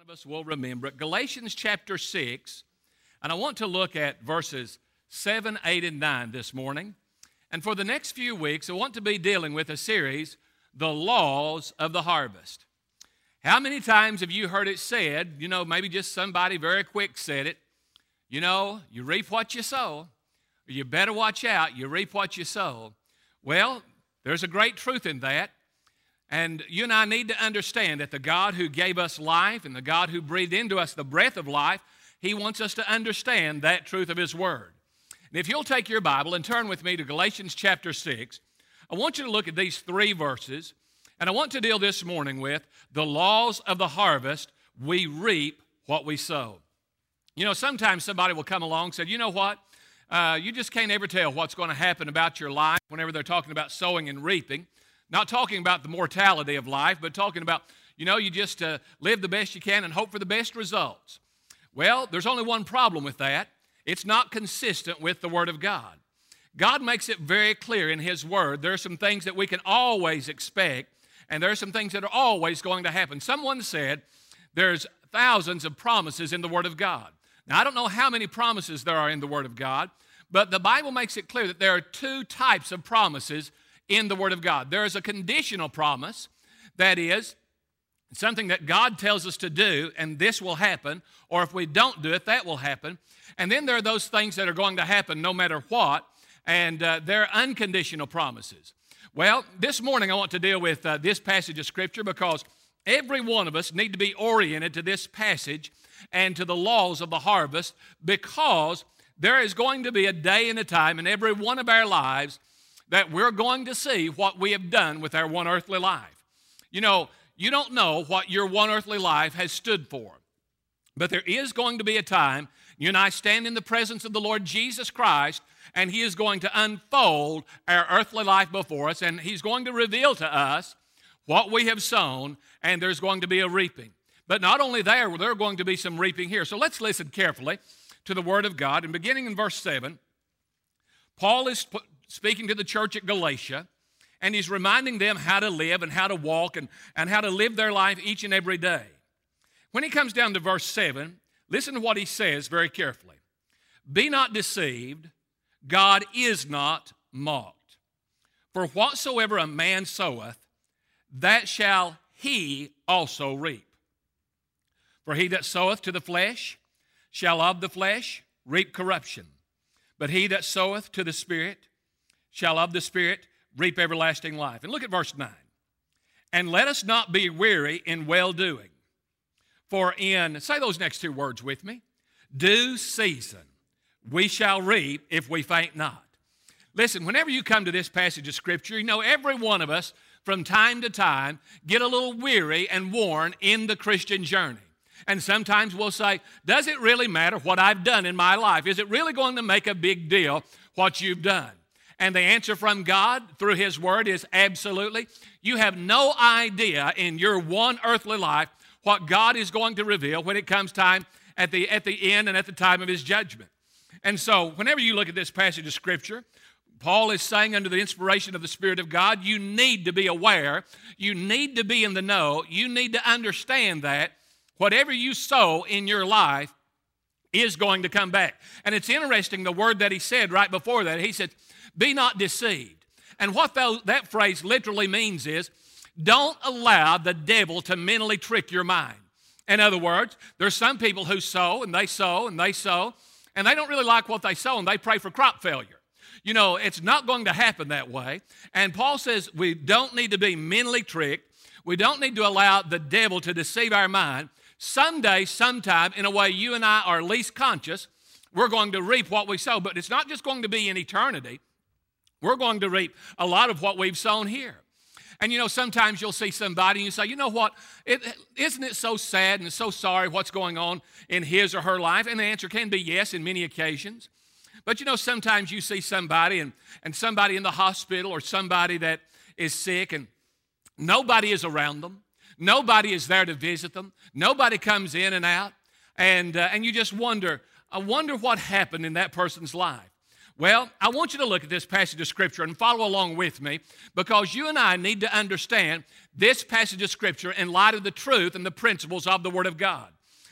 of us will remember it. Galatians chapter 6, and I want to look at verses 7, 8, and 9 this morning. And for the next few weeks, I want to be dealing with a series, The Laws of the Harvest. How many times have you heard it said, maybe just somebody very quick said it, you reap what you sow, or you better watch out, you reap what you sow. Well, there's a great truth in that. And you and I need to understand that the God who gave us life and the God who breathed into us the breath of life, He wants us to understand that truth of His Word. And if you'll take your Bible and turn with me to Galatians chapter 6, I want you to look at these three verses, and I want to deal this morning with the laws of the harvest. We reap what we sow. Sometimes somebody will come along and say, you know what? You just can't ever tell what's going to happen about your life whenever they're talking about sowing and reaping. Not talking about the mortality of life, but talking about, you just live the best you can and hope for the best results. Well, there's only one problem with that. It's not consistent with the Word of God. God makes it very clear in His Word. There are some things that we can always expect, and there are some things that are always going to happen. Someone said there's thousands of promises in the Word of God. Now, I don't know how many promises there are in the Word of God, but the Bible makes it clear that there are two types of promises in the Word of God. There is a conditional promise, that is, something that God tells us to do, and this will happen, or if we don't do it, that will happen. And then there are those things that are going to happen no matter what, and they're unconditional promises. Well, this morning I want to deal with this passage of Scripture because every one of us need to be oriented to this passage and to the laws of the harvest, because there is going to be a day and a time in every one of our lives that we're going to see what we have done with our one earthly life. You don't know what your one earthly life has stood for, but there is going to be a time you and I stand in the presence of the Lord Jesus Christ, and He is going to unfold our earthly life before us, and He's going to reveal to us what we have sown, and there's going to be a reaping. But not only there are going to be some reaping here. So let's listen carefully to the Word of God. And beginning in verse 7, Paul is speaking to the church at Galatia, and he's reminding them how to live and how to walk and how to live their life each and every day. When he comes down to verse 7, listen to what he says very carefully. Be not deceived, God is not mocked. For whatsoever a man soweth, that shall he also reap. For he that soweth to the flesh shall of the flesh reap corruption. But he that soweth to the Spirit shall of the Spirit reap everlasting life. And look at verse 9. And let us not be weary in well-doing. For in, say those next two words with me, due season we shall reap if we faint not. Listen, whenever you come to this passage of Scripture, every one of us from time to time get a little weary and worn in the Christian journey. And sometimes we'll say, does it really matter what I've done in my life? Is it really going to make a big deal what you've done? And the answer from God through His Word is absolutely. You have no idea in your one earthly life what God is going to reveal when it comes time at the end and at the time of His judgment. And so whenever you look at this passage of Scripture, Paul is saying under the inspiration of the Spirit of God, you need to be aware, you need to be in the know, you need to understand that whatever you sow in your life is going to come back. And it's interesting, the word that he said right before that, he said, be not deceived. And what that phrase literally means is, don't allow the devil to mentally trick your mind. In other words, there's some people who sow, and they sow, and they sow, and they don't really like what they sow, and they pray for crop failure. It's not going to happen that way. And Paul says we don't need to be mentally tricked. We don't need to allow the devil to deceive our mind. Someday, sometime, in a way you and I are least conscious, we're going to reap what we sow. But it's not just going to be in eternity. We're going to reap a lot of what we've sown here. And sometimes you'll see somebody and you say, you know what, isn't it so sad and so sorry what's going on in his or her life? And the answer can be yes in many occasions. But sometimes you see somebody and somebody in the hospital or somebody that is sick and nobody is around them. Nobody is there to visit them. Nobody comes in and out. And you just wonder, I wonder what happened in that person's life. Well, I want you to look at this passage of Scripture and follow along with me, because you and I need to understand this passage of Scripture in light of the truth and the principles of the Word of God.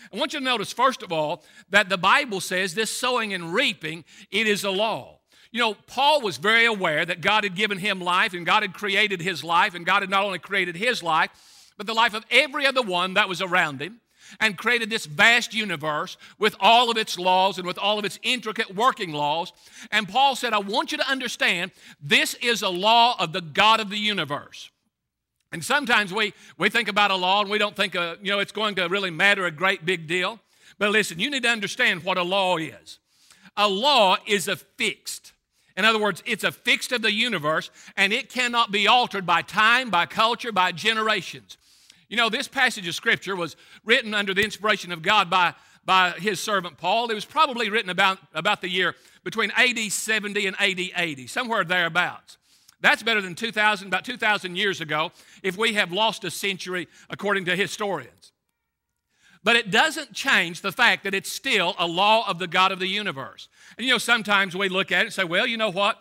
I want you to notice, first of all, that the Bible says this sowing and reaping, it is a law. You know, Paul was very aware that God had given him life, and God had created his life, and God had not only created his life, but the life of every other one that was around him, and created this vast universe with all of its laws and with all of its intricate working laws. And Paul said, I want you to understand, this is a law of the God of the universe. And sometimes we think about a law and we don't think, it's going to really matter a great big deal. But listen, you need to understand what a law is. A law is a fixed. In other words, it's a fixed of the universe, and it cannot be altered by time, by culture, by generations. You know, this passage of Scripture was written under the inspiration of God by his servant Paul. It was probably written about the year between AD 70 and AD 80, somewhere thereabouts. That's better than about 2,000 years ago if we have lost a century according to historians. But it doesn't change the fact that it's still a law of the God of the universe. And you know, sometimes we look at it and say, well, you know what?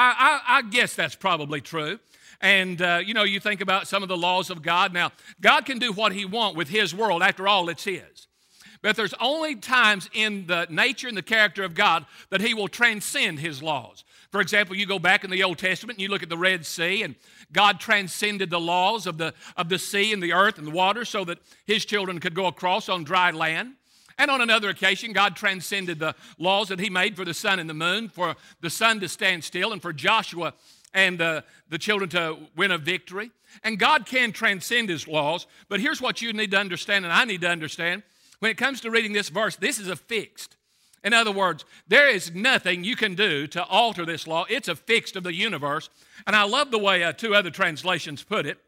I guess that's probably true. And, you think about some of the laws of God. Now, God can do what he wants with his world. After all, it's his. But there's only times in the nature and the character of God that he will transcend his laws. For example, you go back in the Old Testament and you look at the Red Sea, and God transcended the laws of the sea and the earth and the water so that his children could go across on dry land. And on another occasion, God transcended the laws that he made for the sun and the moon, for the sun to stand still, and for Joshua and the children to win a victory. And God can transcend his laws, but here's what you need to understand, and I need to understand. When it comes to reading this verse, this is a fixed. In other words, there is nothing you can do to alter this law. It's a fixed of the universe. And I love the way two other translations put it.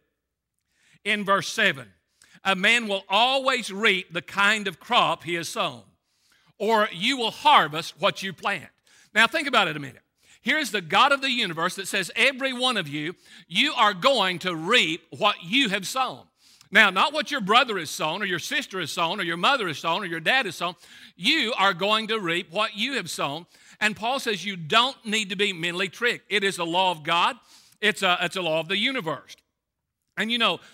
In verse 7, a man will always reap the kind of crop he has sown, or you will harvest what you plant. Now think about it a minute. Here's the God of the universe that says every one of you, you are going to reap what you have sown. Now, not what your brother has sown, or your sister has sown, or your mother has sown, or your dad has sown. You are going to reap what you have sown. And Paul says you don't need to be mentally tricked. It is a law of God. It's a law of the universe. And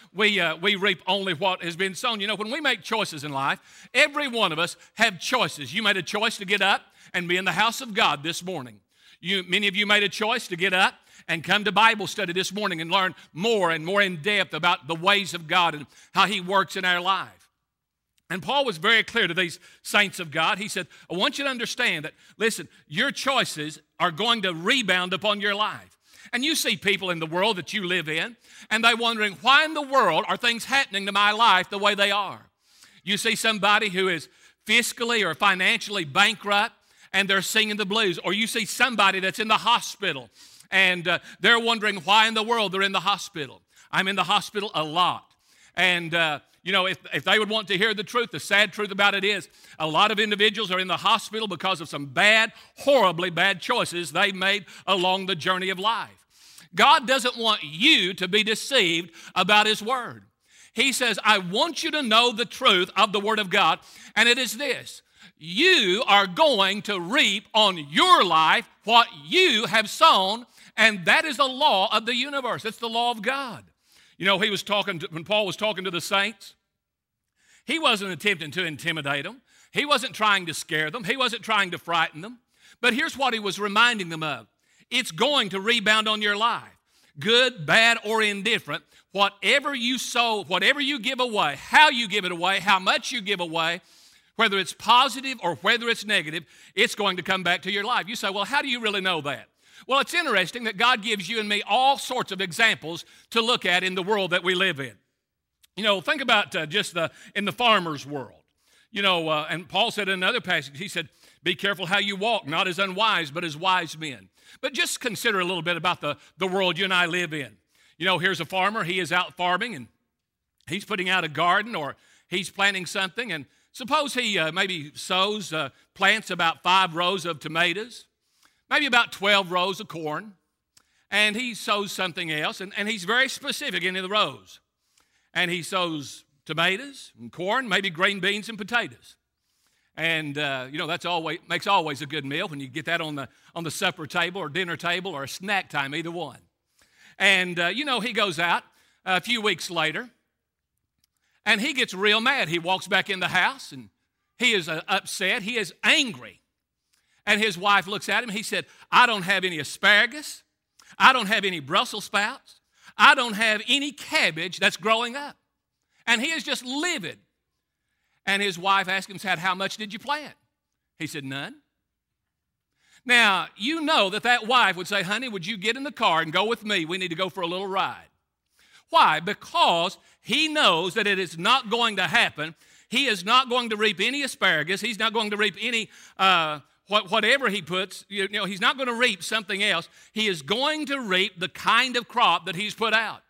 we reap only what has been sown. You know, when we make choices in life, every one of us have choices. You made a choice to get up and be in the house of God this morning. Many of you made a choice to get up and come to Bible study this morning and learn more and more in depth about the ways of God and how he works in our life. And Paul was very clear to these saints of God. He said, I want you to understand that, listen, your choices are going to rebound upon your life. And you see people in the world that you live in, and they're wondering, why in the world are things happening to my life the way they are? You see somebody who is fiscally or financially bankrupt, and they're singing the blues. Or you see somebody that's in the hospital, and they're wondering why in the world they're in the hospital. I'm in the hospital a lot. And, if they would want to hear the truth, the sad truth about it is a lot of individuals are in the hospital because of some bad, horribly bad choices they made along the journey of life. God doesn't want you to be deceived about his word. He says, I want you to know the truth of the word of God, and it is this. You are going to reap on your life what you have sown, and that is the law of the universe. It's the law of God. You know, when Paul was talking to the saints, he wasn't attempting to intimidate them. He wasn't trying to scare them. He wasn't trying to frighten them. But here's what he was reminding them of. It's going to rebound on your life. Good, bad, or indifferent, whatever you sow, whatever you give away, how you give it away, how much you give away, whether it's positive or whether it's negative, it's going to come back to your life. You say, well, how do you really know that? Well, it's interesting that God gives you and me all sorts of examples to look at in the world that we live in. You know, think about in the farmer's world. You know, and Paul said in another passage, he said, be careful how you walk, not as unwise, but as wise men. But just consider a little bit about the world you and I live in. You know, here's a farmer. He is out farming, and he's putting out a garden, or he's planting something, and suppose he maybe plants about 5 rows of tomatoes, maybe about 12 rows of corn, and he sows something else, and he's very specific in the rows. And he sows tomatoes and corn, maybe green beans and potatoes. And, that's makes always a good meal when you get that on the supper table or dinner table or a snack time, either one. And, he goes out a few weeks later, and he gets real mad. He walks back in the house, and He is upset. He is angry. And his wife looks at him. He said, I don't have any asparagus. I don't have any Brussels sprouts. I don't have any cabbage that's growing up. And he is just livid. And his wife asked him, how much did you plant? He said, none. Now, you know that wife would say, honey, would you get in the car and go with me? We need to go for a little ride. Why? Because he knows that it is not going to happen. He is not going to reap any asparagus. He's not going to reap any, whatever he puts, he's not going to reap something else. He is going to reap the kind of crop that he's put out.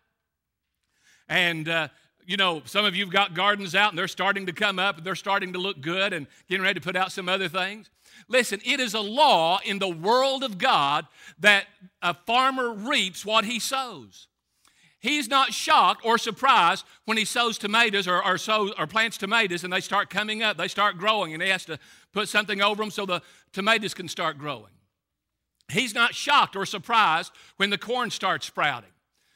And, some of you have got gardens out and they're starting to come up and they're starting to look good and getting ready to put out some other things. Listen, it is a law in the world of God that a farmer reaps what he sows. He's not shocked or surprised when he sows tomatoes or plants tomatoes and they start coming up, they start growing, and he has to put something over them so the tomatoes can start growing. He's not shocked or surprised when the corn starts sprouting.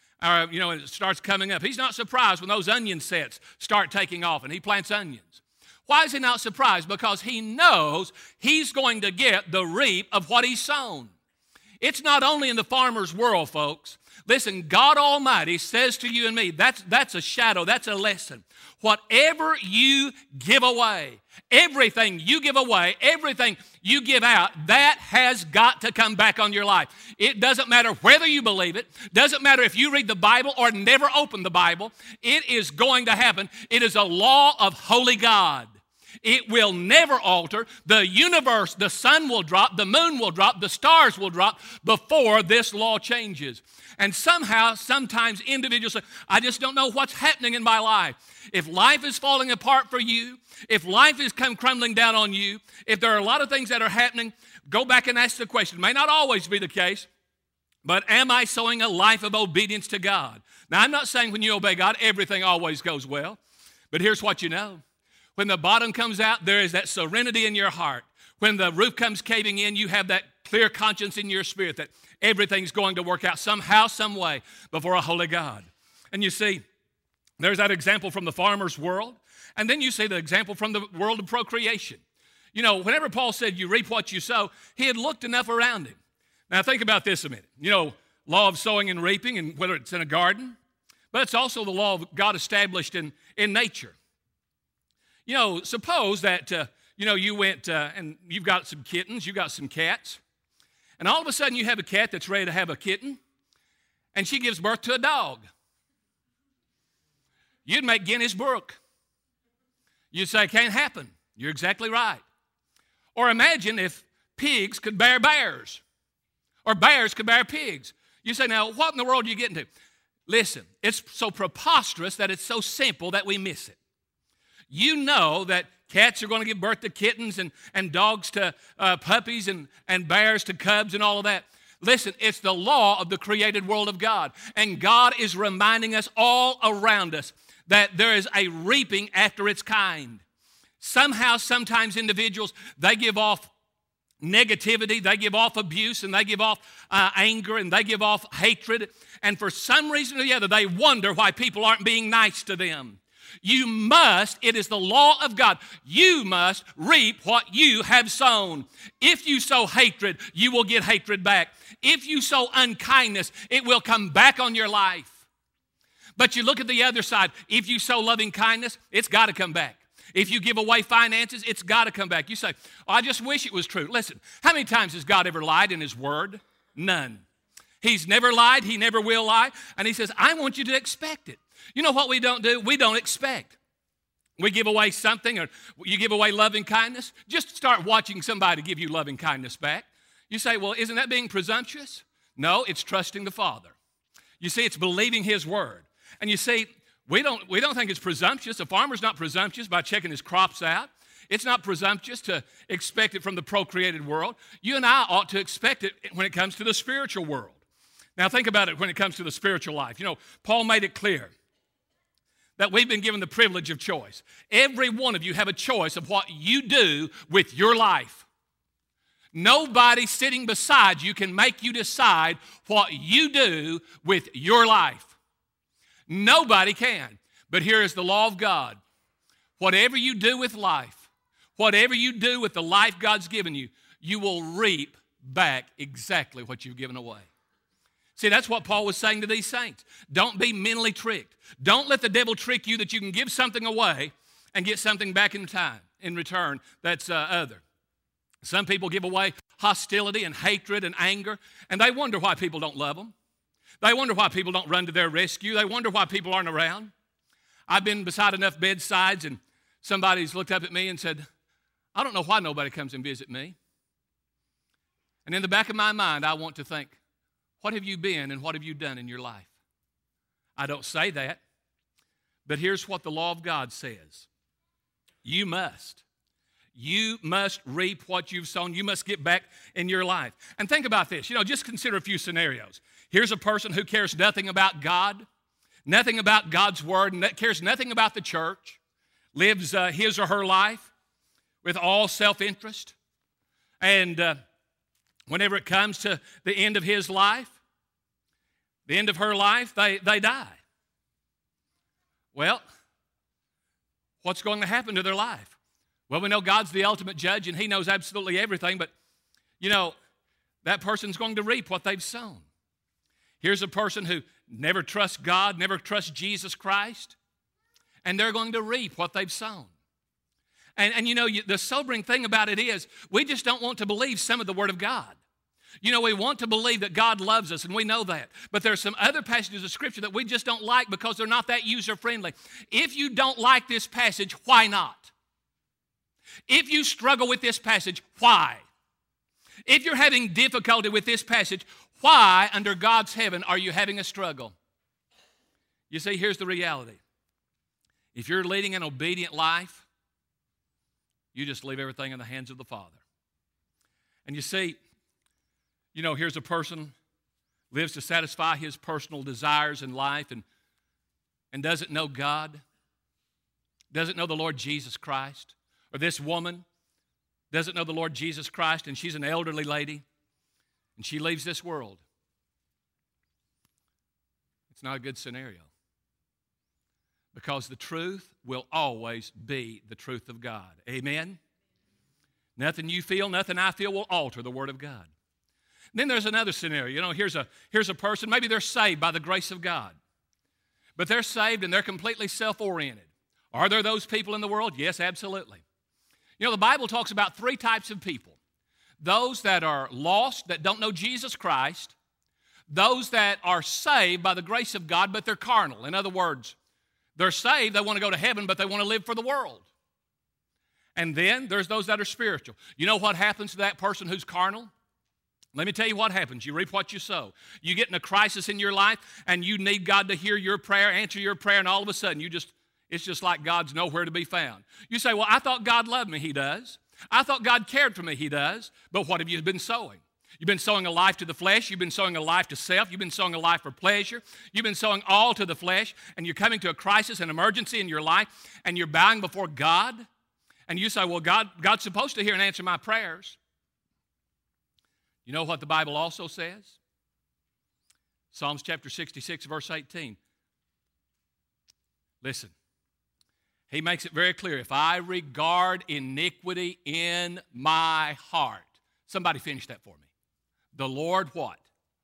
It starts coming up. He's not surprised when those onion sets start taking off and he plants onions. Why is he not surprised? Because he knows he's going to get the reap of what he's sown. It's not only in the farmer's world, folks. Listen, God Almighty says to you and me, that's a shadow, that's a lesson. Whatever you give away, everything you give away, everything you give out, that has got to come back on your life. It doesn't matter whether you believe it, doesn't matter if you read the Bible or never open the Bible, it is going to happen. It is a law of holy God. It will never alter. The universe, the sun will drop, the moon will drop, the stars will drop before this law changes. And somehow, sometimes individuals say, I just don't know what's happening in my life. If life is falling apart for you, if life is crumbling down on you, if there are a lot of things that are happening, go back and ask the question. It may not always be the case, but am I sowing a life of obedience to God? Now, I'm not saying when you obey God, everything always goes well, but here's what you know. When the bottom comes out, there is that serenity in your heart. When the roof comes caving in, you have that clear conscience in your spirit that everything's going to work out somehow, some way before a holy God. And you see, there's that example from the farmer's world. And then you see the example from the world of procreation. Whenever Paul said you reap what you sow, he had looked enough around him. Now think about this a minute. Law of sowing and reaping, and whether it's in a garden, but it's also the law of God established in nature. Suppose that, you went and you've got some kittens, you've got some cats, and all of a sudden you have a cat that's ready to have a kitten, and she gives birth to a dog. You'd make Guinness Book. You'd say, can't happen. You're exactly right. Or imagine if pigs could bear bears, or bears could bear pigs. You say, now, what in the world are you getting to? Listen, it's so preposterous that it's so simple that we miss it. You know that cats are going to give birth to kittens and dogs to puppies and bears to cubs and all of that. Listen, it's the law of the created world of God. And God is reminding us all around us that there is a reaping after its kind. Somehow, sometimes individuals, they give off negativity, they give off abuse, and they give off anger, and they give off hatred. And for some reason or the other, they wonder why people aren't being nice to them. It is the law of God. You must reap what you have sown. If you sow hatred, you will get hatred back. If you sow unkindness, it will come back on your life. But you look at the other side. If you sow loving kindness, it's got to come back. If you give away finances, it's got to come back. You say, I just wish it was true. Listen, how many times has God ever lied in His Word? None. He's never lied. He never will lie. And He says, I want you to expect it. You know what we don't do? We don't expect. We give away something, or you give away loving kindness. Just start watching somebody give you loving kindness back. You say, well, isn't that being presumptuous? No, it's trusting the Father. You see, it's believing His Word. And you see, we don't think it's presumptuous. A farmer's not presumptuous by checking his crops out. It's not presumptuous to expect it from the procreated world. You and I ought to expect it when it comes to the spiritual world. Now think about it when it comes to the spiritual life. Paul made it clear that we've been given the privilege of choice. Every one of you have a choice of what you do with your life. Nobody sitting beside you can make you decide what you do with your life. Nobody can. But here is the law of God. Whatever you do with life, whatever you do with the life God's given you, you will reap back exactly what you've given away. See, that's what Paul was saying to these saints. Don't be mentally tricked. Don't let the devil trick you that you can give something away and get something back in return that's other. Some people give away hostility and hatred and anger, and they wonder why people don't love them. They wonder why people don't run to their rescue. They wonder why people aren't around. I've been beside enough bedsides, and somebody's looked up at me and said, I don't know why nobody comes and visit me. And in the back of my mind, I want to think, what have you been and what have you done in your life? I don't say that, but here's what the law of God says. You must reap what you've sown. You must get back in your life. And think about this. Just consider a few scenarios. Here's a person who cares nothing about God, nothing about God's word, cares nothing about the church, lives his or her life with all self-interest. And whenever it comes to the end of his life, the end of her life, they die. Well, what's going to happen to their life? Well, we know God's the ultimate judge and he knows absolutely everything, but that person's going to reap what they've sown. Here's a person who never trusts God, never trusts Jesus Christ, and they're going to reap what they've sown. And the sobering thing about it is we just don't want to believe some of the Word of God. We want to believe that God loves us, and we know that. But there are some other passages of Scripture that we just don't like because they're not that user-friendly. If you don't like this passage, why not? If you struggle with this passage, why? If you're having difficulty with this passage, why under God's heaven are you having a struggle? You see, here's the reality. If you're leading an obedient life, you just leave everything in the hands of the Father. And you see, here's a person lives to satisfy his personal desires in life and doesn't know God, doesn't know the Lord Jesus Christ. Or this woman doesn't know the Lord Jesus Christ, and she's an elderly lady, and she leaves this world. It's not a good scenario. Because the truth will always be the truth of God. Amen? Nothing you feel, nothing I feel will alter the Word of God. Then there's another scenario. Here's a person, maybe they're saved by the grace of God. But they're saved and they're completely self-oriented. Are there those people in the world? Yes, absolutely. The Bible talks about three types of people. Those that are lost, that don't know Jesus Christ. Those that are saved by the grace of God, but they're carnal. In other words, they're saved, they want to go to heaven, but they want to live for the world. And then there's those that are spiritual. You know what happens to that person who's carnal? Let me tell you what happens. You reap what you sow. You get in a crisis in your life, and you need God to hear your prayer, answer your prayer, and all of a sudden it's just like God's nowhere to be found. You say, well, I thought God loved me. He does. I thought God cared for me. He does. But what have you been sowing? You've been sowing a life to the flesh. You've been sowing a life to self. You've been sowing a life for pleasure. You've been sowing all to the flesh, and you're coming to a crisis, an emergency in your life, and you're bowing before God, and you say, well, God's supposed to hear and answer my prayers. You know what the Bible also says? Psalms chapter 66, verse 18. Listen. He makes it very clear. If I regard iniquity in my heart. Somebody finish that for me. The Lord what?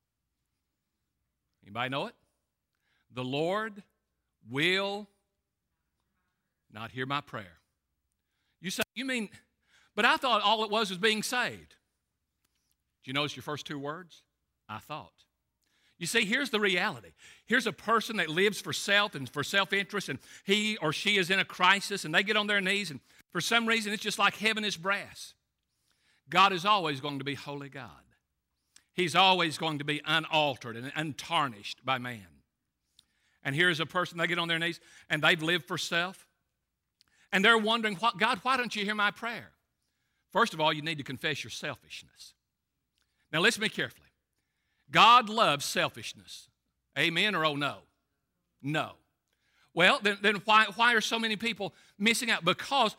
Anybody know it? The Lord will not hear my prayer. You say, you mean, but I thought all it was being saved. Did you notice your first two words? I thought. You see, here's the reality. Here's a person that lives for self and for self-interest, and he or she is in a crisis, and they get on their knees, and for some reason, it's just like heaven is brass. God is always going to be holy God. He's always going to be unaltered and untarnished by man. And here's a person, they get on their knees, and they've lived for self, and they're wondering, God, why don't you hear my prayer? First of all, you need to confess your selfishness. Now, listen to me carefully. God loves selfishness. Amen or oh no? No. Well, then why are so many people missing out? Because